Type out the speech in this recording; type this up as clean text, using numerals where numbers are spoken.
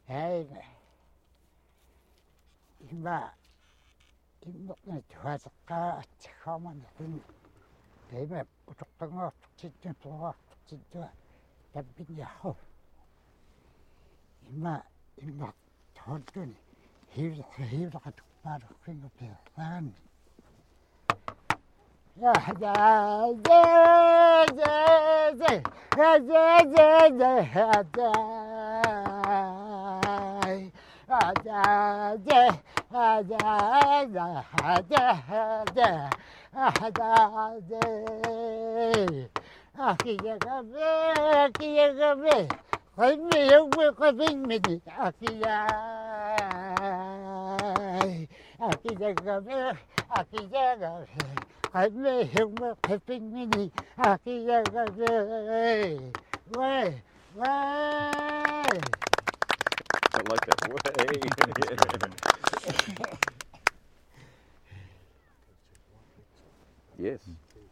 Hey, имма туасеққаатсиггаамана тейма утоққангоортитсуа таппинниарру имма тонтуни хивлеқатуппаалерфингупиерсаани я I like that. Way. Yes.